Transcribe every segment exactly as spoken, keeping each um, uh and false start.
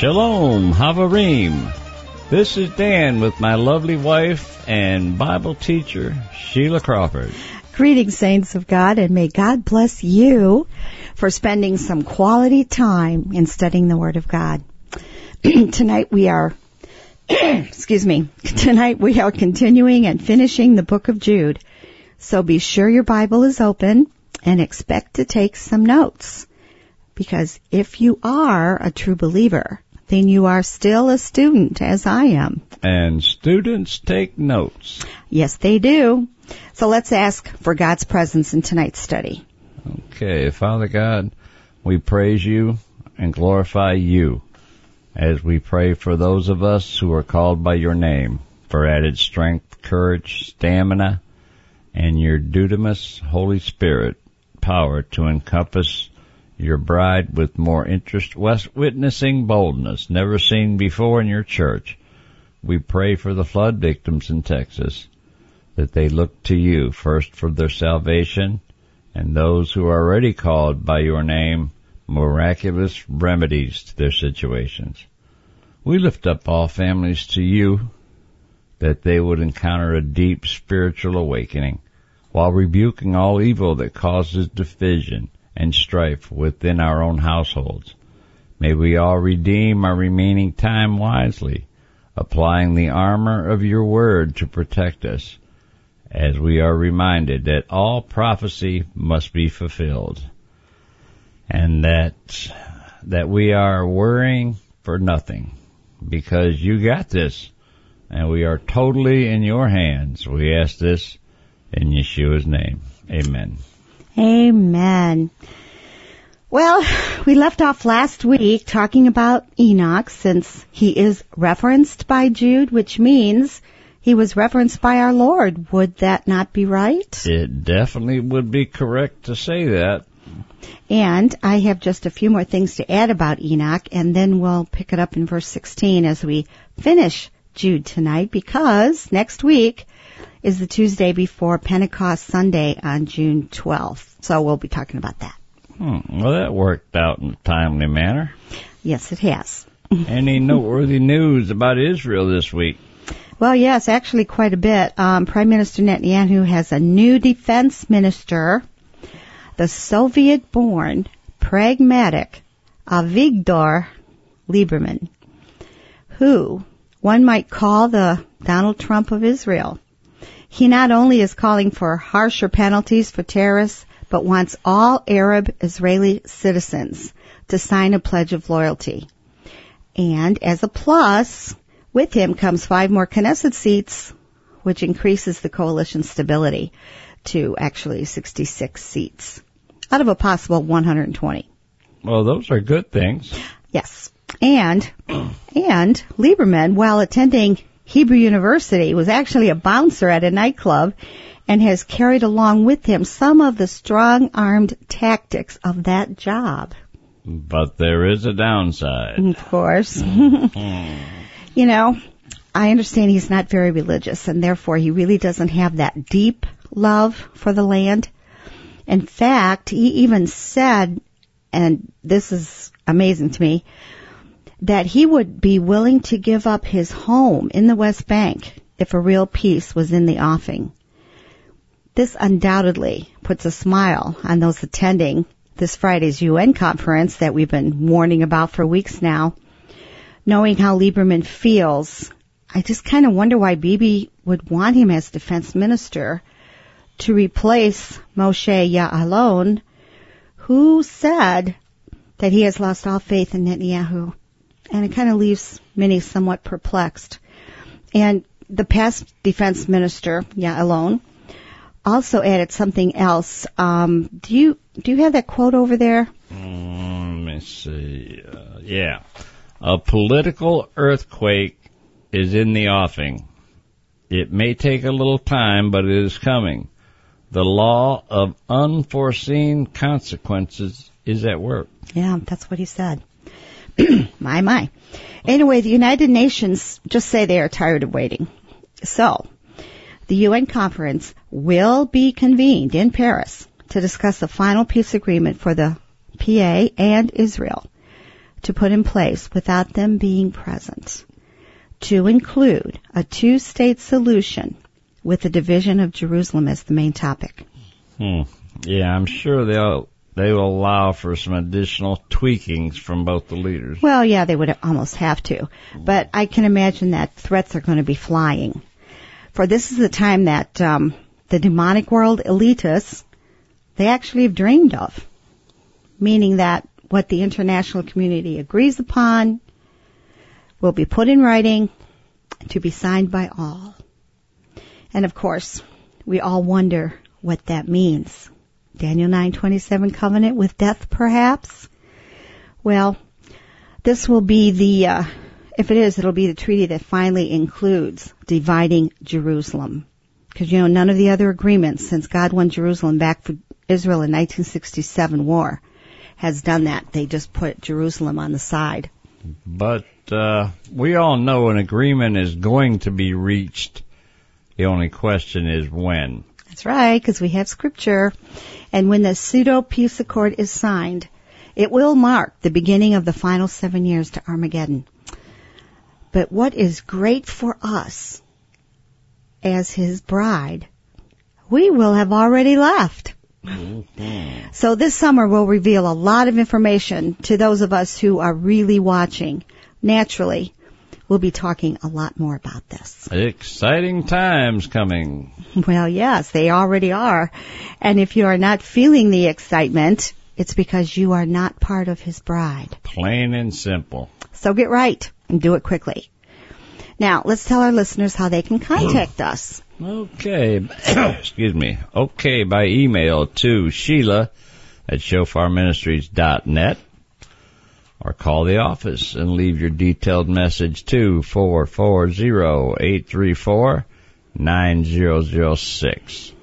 Shalom, Havarim. This is Dan with my lovely wife and Bible teacher, Sheila Crawford. Greetings, saints of God, and may God bless you for spending some quality time in studying the Word of God. Tonight we are, excuse me, tonight we are continuing and finishing the book of Jude. So be sure your Bible is open and expect to take some notes. Because if you are a true believer, then you are still a student, as I am. And students take notes. Yes, they do. So let's ask for God's presence in tonight's study. Okay, Father God, we praise you and glorify you as we pray for those of us who are called by your name for added strength, courage, stamina, and your dunamis Holy Spirit power to encompass your bride with more interest, witnessing boldness never seen before in your church. We pray for the flood victims in Texas, that they look to you first for their salvation, and those who are already called by your name, miraculous remedies to their situations. We lift up all families to you, that they would encounter a deep spiritual awakening, while rebuking all evil that causes division and strife within our own households. May we all redeem our remaining time wisely, applying the armor of your word to protect us, as we are reminded that all prophecy must be fulfilled, and that that we are worrying for nothing, because you got this, and we are totally in your hands. We ask this in Yeshua's name. Amen. Amen. Well, we left off last week talking about Enoch, since he is referenced by Jude, which means he was referenced by our Lord. Would that not be right? It definitely would be correct to say that. And I have just a few more things to add about Enoch, and then we'll pick it up in verse sixteen as we finish Jude tonight, because next week is the Tuesday before Pentecost Sunday on June twelfth. So we'll be talking about that. Hmm. Well, that worked out in a timely manner. Yes, it has. Any noteworthy news about Israel this week? Well, yes, actually quite a bit. Um, Prime Minister Netanyahu has a new defense minister, the Soviet-born, pragmatic Avigdor Lieberman, who one might call the Donald Trump of Israel. He not only is calling for harsher penalties for terrorists, but wants all Arab Israeli citizens to sign a pledge of loyalty. And as a plus, with him comes five more Knesset seats, which increases the coalition stability to actually sixty-six seats out of a possible one hundred twenty. Well, those are good things. Yes. And, and Lieberman, while attending Hebrew University, was actually a bouncer at a nightclub and has carried along with him some of the strong-armed tactics of that job. But there is a downside. Of course. You know, I understand he's not very religious, and therefore he really doesn't have that deep love for the land. In fact, he even said, and this is amazing to me, that he would be willing to give up his home in the West Bank if a real peace was in the offing. This undoubtedly puts a smile on those attending this Friday's U N conference that we've been warning about for weeks now. Knowing how Lieberman feels, I just kind of wonder why Bibi would want him as defense minister to replace Moshe Ya'alon, who said that he has lost all faith in Netanyahu. And it kind of leaves many somewhat perplexed. And the past defense minister, Ya'alon, also added something else. Um, do you do you have that quote over there? Um, let me see. Uh, yeah. A political earthquake is in the offing. It may take a little time, but it is coming. The law of unforeseen consequences is at work. Yeah, that's what he said. my, my. Anyway, the United Nations just say they are tired of waiting. So, the U N conference will be convened in Paris to discuss the final peace agreement for the P A and Israel. to put in place without them being present, to include a two-state solution with the division of Jerusalem as the main topic. Hmm. Yeah, I'm sure they'll they will allow for some additional tweakings from both the leaders. Well, yeah, they would almost have to. But I can imagine that threats are going to be flying. For this is the time that um, the demonic world elitists, they actually have dreamed of. Meaning that what the international community agrees upon will be put in writing to be signed by all. And of course, we all wonder what that means. Daniel nine twenty-seven covenant with death, perhaps? Well, this will be the, uh, if it is, it'll be the treaty that finally includes dividing Jerusalem. Because, you know, none of the other agreements since God won Jerusalem back for Israel in nineteen sixty-seven war has done that. They just put Jerusalem on the side. But uh, we all know an agreement is going to be reached. The only question is when. That's right, because we have scripture. And when the pseudo-peace accord is signed, it will mark the beginning of the final seven years to Armageddon. But what is great for us as his bride, we will have already left. Mm-hmm. So this summer will reveal a lot of information to those of us who are really watching. Naturally, we'll be talking a lot more about this. Exciting times coming. Well, yes, they already are. And if you are not feeling the excitement, it's because you are not part of his bride. Plain and simple. So get right and do it quickly. Now, let's tell our listeners how they can contact us. Okay. Excuse me. Okay, by email to Sheila at shofar ministries dot net. Or call the office and leave your detailed message to four four zero, eight three four, nine zero zero six.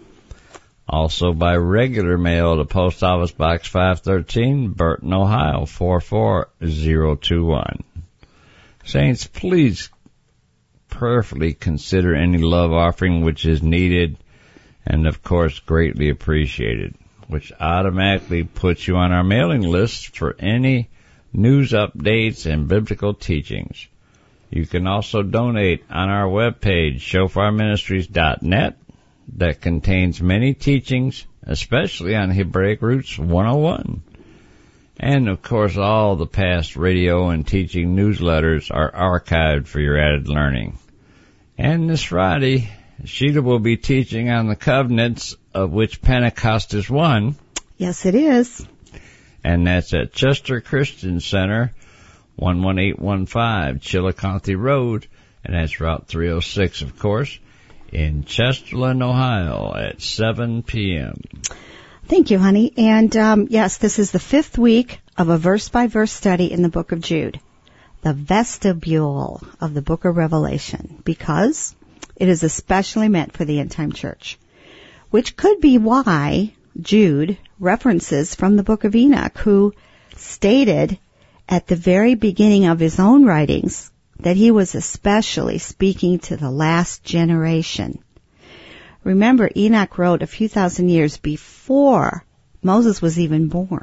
Also by regular mail to Post Office Box five thirteen, Burton, Ohio, four four zero two one. Saints, please prayerfully consider any love offering which is needed and, of course, greatly appreciated, which automatically puts you on our mailing list for any news updates and biblical teachings. You can also donate on our webpage, shofar ministries dot net, that contains many teachings, especially on Hebraic Roots one oh one. And, of course, all the past radio and teaching newsletters are archived for your added learning. And this Friday, Sheila will be teaching on the covenants of which Pentecost is one. Yes, it is. And that's at Chester Christian Center, one one eight one five Chillicothe Road, and that's Route three oh six, of course, in Chesterland, Ohio, at seven p.m. Thank you, honey. And, um, yes, this is the fifth week of a verse-by-verse study in the book of Jude, the vestibule of the book of Revelation, because it is especially meant for the end-time church, which could be why Jude references from the book of Enoch, who stated at the very beginning of his own writings that he was especially speaking to the last generation. Remember, Enoch wrote a few thousand years before Moses was even born.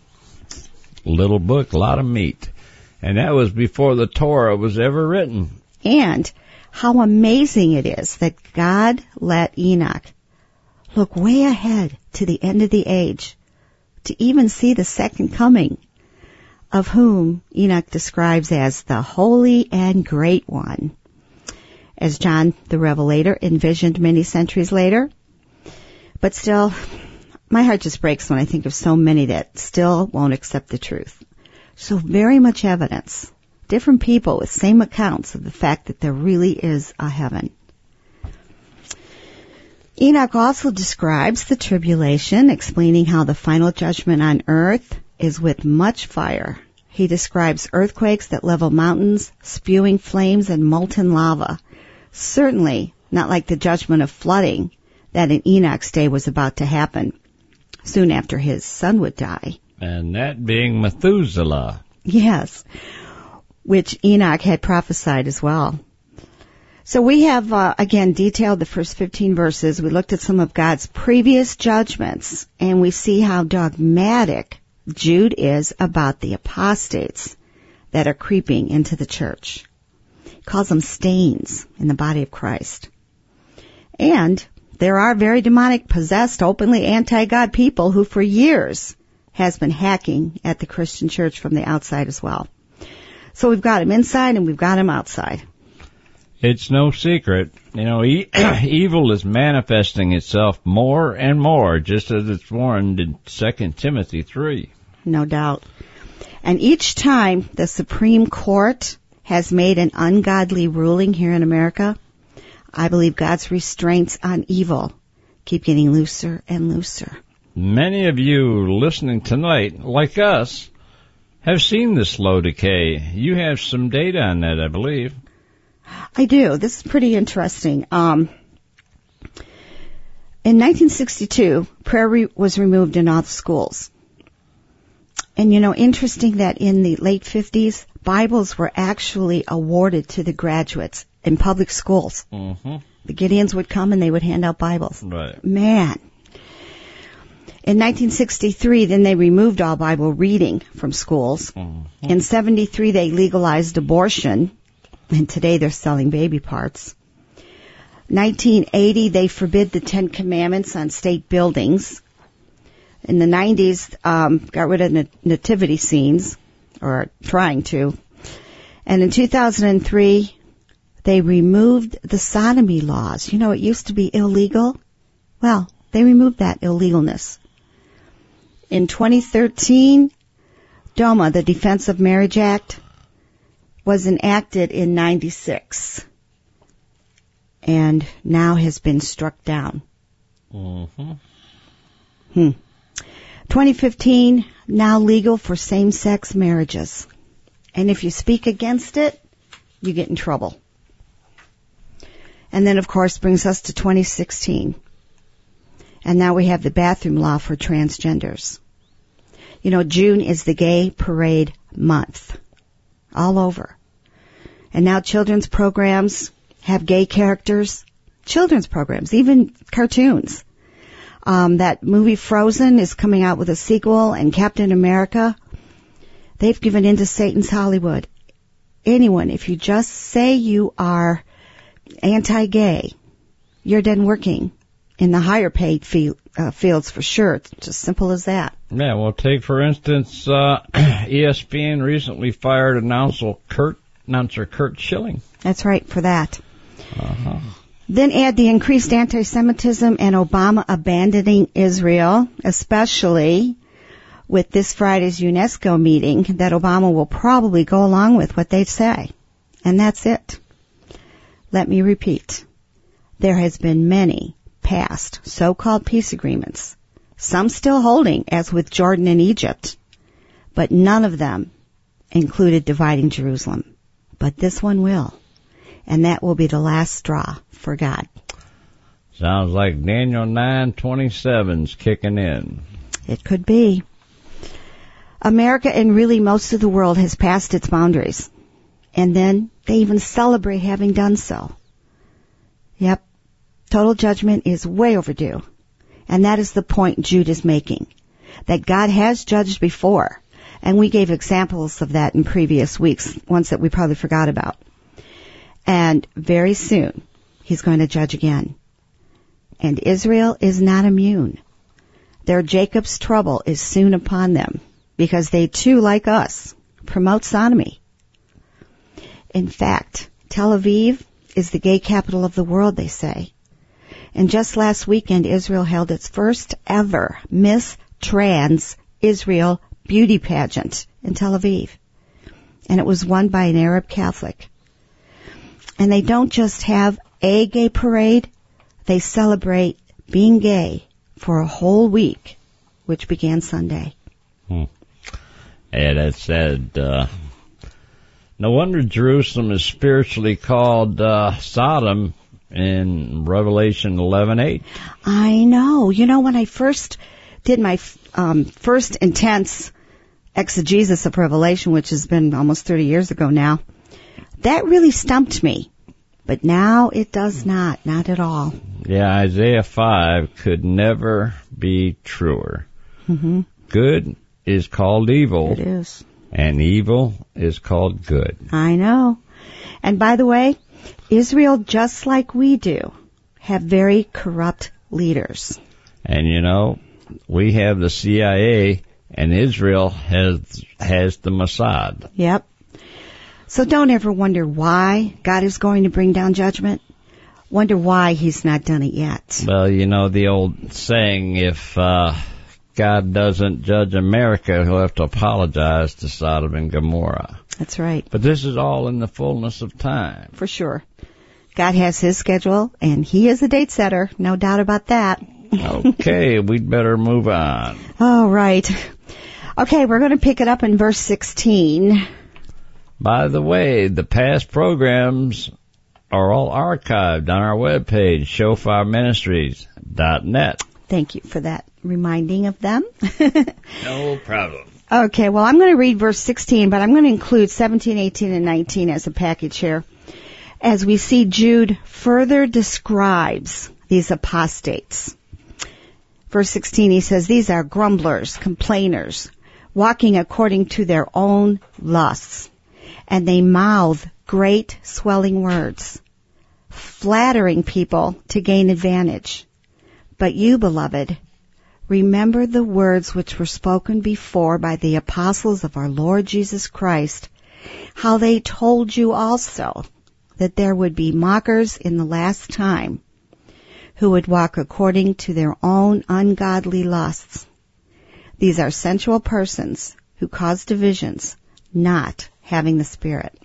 Little book, a lot of meat. And that was before the Torah was ever written. And how amazing it is that God let Enoch look way ahead to the end of the age to even see the second coming, of whom Enoch describes as the Holy and Great One, as John the Revelator envisioned many centuries later. But still, my heart just breaks when I think of so many that still won't accept the truth. So very much evidence, different people with same accounts of the fact that there really is a heaven. Enoch also describes the tribulation, explaining how the final judgment on earth is with much fire. He describes earthquakes that level mountains, spewing flames and molten lava. Certainly not like the judgment of flooding that in Enoch's day was about to happen soon after his son would die. And that being Methuselah. Yes, which Enoch had prophesied as well. So we have, uh, again, detailed the first fifteen verses. We looked at some of God's previous judgments, and we see how dogmatic Jude is about the apostates. that are creeping into the church. He calls them stains in the body of Christ. And there are very demonic, possessed, openly anti-God people who for years has been hacking at the Christian church from the outside as well. So we've got him inside and we've got him outside. It's no secret. You know, e- evil is manifesting itself more and more, just as it's warned in Second Timothy three. No doubt. And each time the Supreme Court has made an ungodly ruling here in America, I believe God's restraints on evil keep getting looser and looser. Many of you listening tonight, like us, have seen the slow decay. You have some data on that, I believe. I do. This is pretty interesting. Um, in nineteen sixty-two, prayer re- was removed in all the schools. And, you know, interesting that in the late fifties, Bibles were actually awarded to the graduates in public schools. Mm-hmm. The Gideons would come and they would hand out Bibles. Right. Man. In nineteen sixty-three, then they removed all Bible reading from schools. Mm-hmm. In seventy-three, they legalized abortion. And today they're selling baby parts. nineteen eighty, they forbid the Ten Commandments on state buildings. In the nineties, um, got rid of nat- nativity scenes, or trying to. And in two thousand three, they removed the sodomy laws. You know, it used to be illegal. Well, they removed that illegalness. In twenty thirteen, DOMA, the Defense of Marriage Act, was enacted in ninety-six and now has been struck down. Mm-hmm. Hmm. twenty fifteen, now legal for same-sex marriages. And if you speak against it, you get in trouble. And then, of course, brings us to twenty sixteen. And now we have the bathroom law for transgenders. You know, June is the gay parade month. All over. And now children's programs have gay characters. Children's programs, even cartoons. Um, that movie Frozen is coming out with a sequel, and Captain America. They've given in to Satan's Hollywood. Anyone, if you just say you are anti-gay, you're done working in the higher paid field, uh, fields for sure. It's just simple as that. Yeah, well, take, for instance, uh, E S P N recently fired announcer Kurt, announcer Kurt Schilling. That's right, for that. Uh-huh. Then add the increased anti-Semitism and Obama abandoning Israel, especially with this Friday's UNESCO meeting, that Obama will probably go along with what they say. And that's it. Let me repeat. There has been many past so-called peace agreements, some still holding, as with Jordan and Egypt, but none of them included dividing Jerusalem. But this one will, and that will be the last straw for God. Sounds like Daniel nine twenty-seven's kicking in. It could be. America and really most of the world has passed its boundaries, and then they even celebrate having done so. Yep. Total judgment is way overdue. And that is the point Jude is making. That God has judged before. And we gave examples of that in previous weeks, ones that we probably forgot about. And very soon, he's going to judge again. And Israel is not immune. Their Jacob's trouble is soon upon them, because they too, like us, promote sodomy. In fact, Tel Aviv is the gay capital of the world, they say. And just last weekend, Israel held its first ever Miss Trans Israel beauty pageant in Tel Aviv. And it was won by an Arab Catholic. And they don't just have a gay parade, they celebrate being gay for a whole week, which began Sunday. Hmm. Yeah, that said, uh, no wonder Jerusalem is spiritually called uh, Sodom in Revelation eleven eight. I know. You know, when I first did my um, first intense exegesis of Revelation, which has been almost thirty years ago now, that really stumped me. But now it does not, not at all. Yeah, Isaiah five could never be truer. Mm-hmm. Good is called evil. It is. and evil is called good. I know. And by the way, Israel, just like we do, have very corrupt leaders. And you know, we have the C I A, and Israel has has the Mossad. Yep. So don't ever wonder why God is going to bring down judgment. Wonder why he's not done it yet. Well, you know the old saying, if uh, God doesn't judge America, he'll have to apologize to Sodom and Gomorrah. That's right. But this is all in the fullness of time. For sure. God has his schedule, and he is a date setter. No doubt about that. Okay, we'd better move on. All right. Okay, we're going to pick it up in verse sixteen. By the way, the past programs are all archived on our webpage, shofar ministries dot net. Thank you for that reminding of them. No problem. Okay, well, I'm going to read verse sixteen, but I'm going to include seventeen, eighteen, and nineteen as a package here. As we see, Jude further describes these apostates. Verse sixteen, he says, these are grumblers, complainers, walking according to their own lusts, and they mouth great swelling words, flattering people to gain advantage. But you, beloved, remember the words which were spoken before by the apostles of our Lord Jesus Christ, how they told you also that there would be mockers in the last time, who would walk according to their own ungodly lusts. These are sensual persons who cause divisions, not having the Spirit.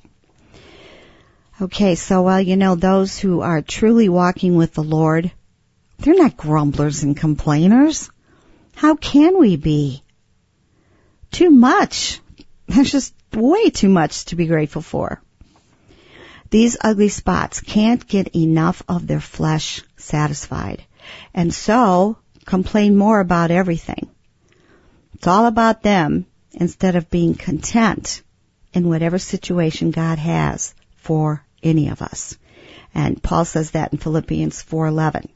Okay, so, well, you know, those who are truly walking with the Lord, they're not grumblers and complainers. How can we be? Too much. There's just way too much to be grateful for. These ugly spots can't get enough of their flesh satisfied, and so complain more about everything. It's all about them instead of being content in whatever situation God has for any of us. And Paul says that in Philippians four eleven.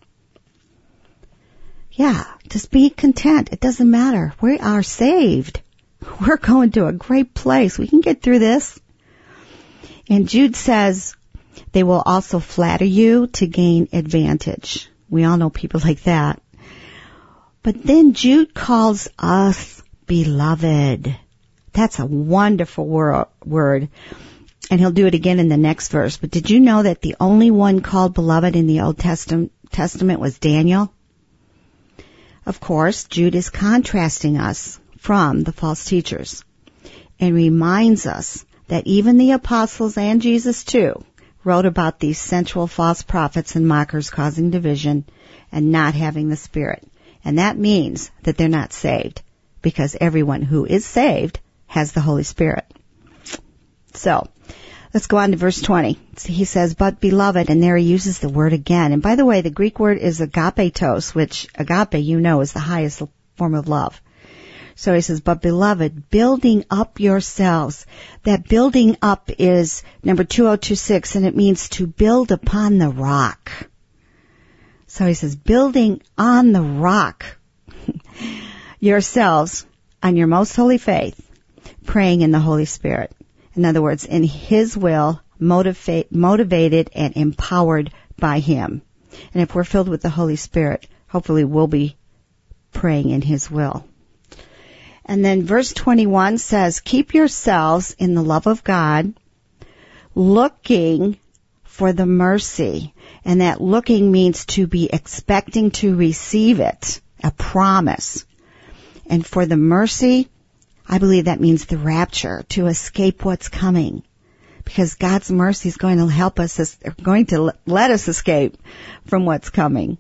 Yeah, just be content. It doesn't matter. We are saved. We're going to a great place. We can get through this. And Jude says, they will also flatter you to gain advantage. We all know people like that. But then Jude calls us beloved. That's a wonderful wor- word. And he'll do it again in the next verse. But did you know that the only one called beloved in the Old Testament, Testament was Daniel? Of course, Jude is contrasting us from the false teachers and reminds us that even the apostles and Jesus too wrote about these sensual false prophets and mockers causing division and not having the Spirit. And that means that they're not saved, because everyone who is saved has the Holy Spirit. So, let's go on to verse twenty. He says, but beloved, and there he uses the word again. And by the way, the Greek word is agapetos, which agape, you know, is the highest form of love. So he says, but beloved, building up yourselves. That building up is number two oh two six, and it means to build upon the rock. So he says, building on the rock yourselves on your most holy faith, praying in the Holy Spirit. In other words, in His will, motivate, motivated and empowered by Him. And if we're filled with the Holy Spirit, hopefully we'll be praying in His will. And then verse twenty-one says, keep yourselves in the love of God, looking for the mercy. And that looking means to be expecting to receive it, a promise. And for the mercy, I believe that means the rapture, to escape what's coming. Because God's mercy is going to help us, going to let us escape from what's coming.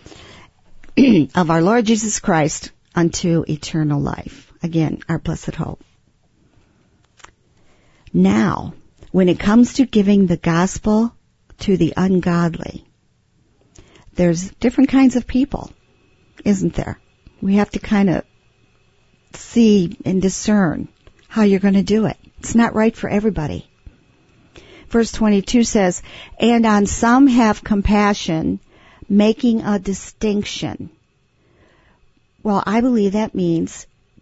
Of our Lord Jesus Christ unto eternal life. Again, our blessed hope. Now, when it comes to giving the gospel to the ungodly, there's different kinds of people, isn't there? We have to kind of see and discern how you're going to do it. It's not right for everybody. Verse twenty-two says, and on some have compassion, making a distinction. Well, I believe that means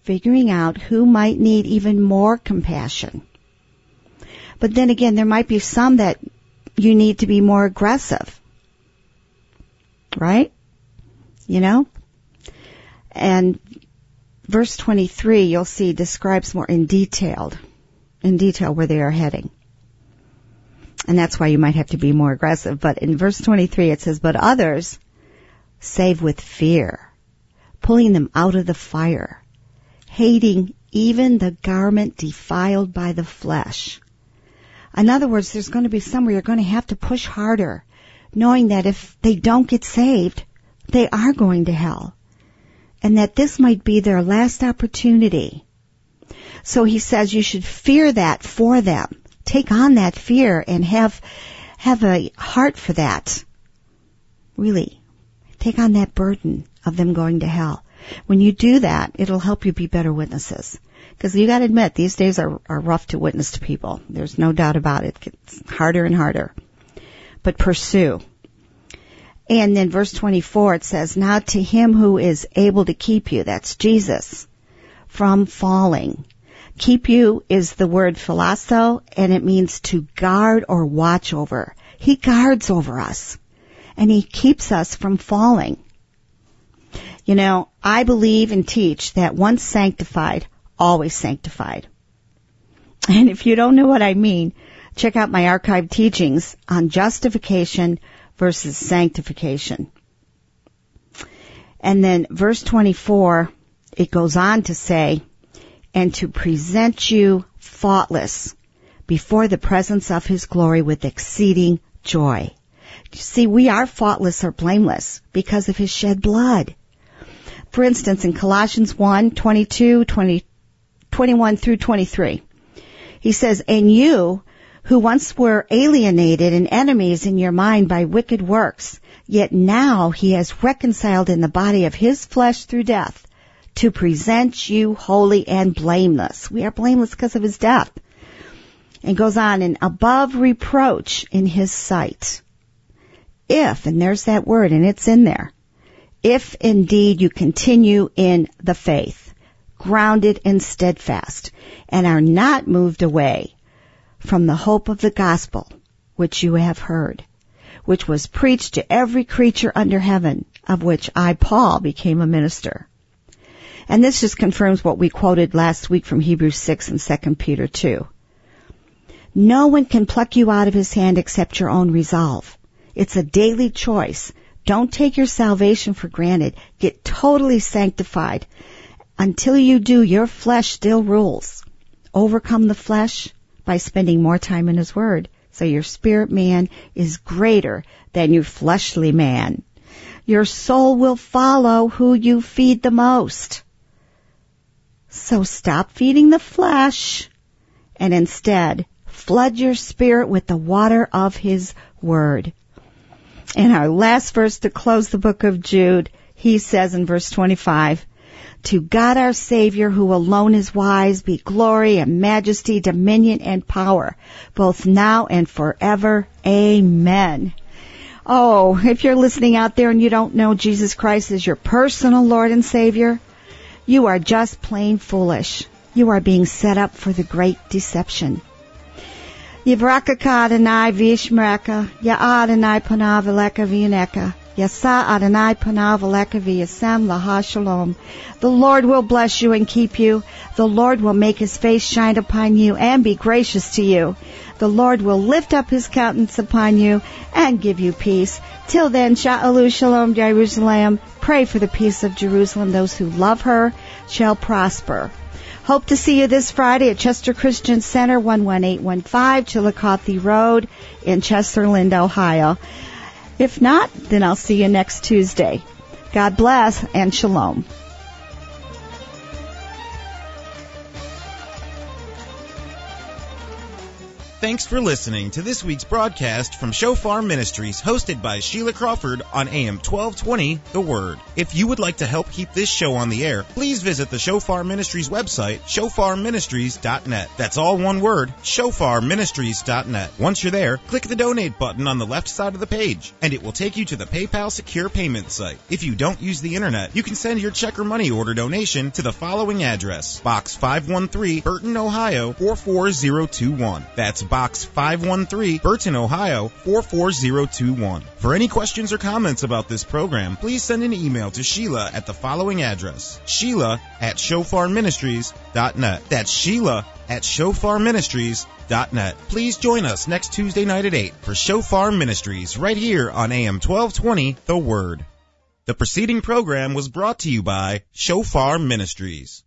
figuring out who might need even more compassion. But then again, there might be some that you need to be more aggressive. Right? You know? And verse twenty-three, you'll see, describes more in detail, in detail where they are heading. And that's why you might have to be more aggressive. But in verse twenty-three, it says, but others save with fear, pulling them out of the fire, hating even the garment defiled by the flesh. In other words, there's going to be some where you're going to have to push harder, knowing that if they don't get saved, they are going to hell. And that this might be their last opportunity. So he says you should fear that for them. Take on that fear and have have a heart for that. Really. Take on that burden of them going to hell. When you do that, it'll help you be better witnesses. Because you got to admit, these days are, are rough to witness to people. There's no doubt about it. It's harder and harder. But pursue. And then verse twenty-four, it says, now to him who is able to keep you, that's Jesus, from falling. Keep you is the word philasso, and it means to guard or watch over. He guards over us, and he keeps us from falling. You know, I believe and teach that once sanctified, always sanctified. And if you don't know what I mean, check out my archived teachings on justification versus sanctification. And then verse twenty-four, it goes on to say, and to present you faultless before the presence of his glory with exceeding joy. You see, we are faultless or blameless because of his shed blood. For instance, in Colossians one, twenty-two, twenty, twenty-one through twenty-three, he says, and you, who once were alienated and enemies in your mind by wicked works, yet now he has reconciled in the body of his flesh through death, to present you holy and blameless. We are blameless because of his death. And goes on, and above reproach in his sight. If, and there's that word, and it's in there, if indeed you continue in the faith, grounded and steadfast, and are not moved away from the hope of the gospel which you have heard, which was preached to every creature under heaven, of which I, Paul, became a minister. And this just confirms what we quoted last week from Hebrews six and Second Peter two. No one can pluck you out of his hand except your own resolve. It's a daily choice. Don't take your salvation for granted. Get totally sanctified. Until you do, your flesh still rules. Overcome the flesh by spending more time in his word. So your spirit man is greater than your fleshly man. Your soul will follow who you feed the most. So stop feeding the flesh and instead flood your spirit with the water of his word. And our last verse to close the book of Jude, he says in verse twenty-five, to God our Savior, who alone is wise, be glory and majesty, dominion and power, both now and forever. Amen. Oh, if you're listening out there and you don't know Jesus Christ as your personal Lord and Savior, you are just plain foolish. You are being set up for the great deception. Yivrakaka Adonai v'yishmereka, Ya Adonai panav eleka v'yineka, Yasa Adonai panav eleka v'yasem laha shalom. The Lord will bless you and keep you. The Lord will make his face shine upon you and be gracious to you. The Lord will lift up his countenance upon you and give you peace. Till then, Sha'alu Shalom Jerusalem. Pray for the peace of Jerusalem. Those who love her shall prosper. Hope to see you this Friday at Chester Christian Center, one one eight one five Chillicothe Road in Chesterland, Ohio. If not, then I'll see you next Tuesday. God bless and shalom. Thanks for listening to this week's broadcast from Shofar Ministries, hosted by Sheila Crawford on A M twelve twenty, The Word. If you would like to help keep this show on the air, please visit the Shofar Ministries website, shofar ministries dot net. That's all one word, shofar ministries dot net. Once you're there, click the donate button on the left side of the page, and it will take you to the PayPal secure payment site. If you don't use the internet, you can send your check or money order donation to the following address: Box five one three, Burton, Ohio four four zero two one. That's Box five one three, Burton, Ohio four four zero two one. For any questions or comments about this program, please send an email to Sheila at the following address: Sheila at shofar ministries dot net. That's Sheila at shofar ministries dot net. Please join us next Tuesday night at eight for Shofar Ministries right here on A M twelve twenty, The Word. The preceding program was brought to you by Shofar Ministries.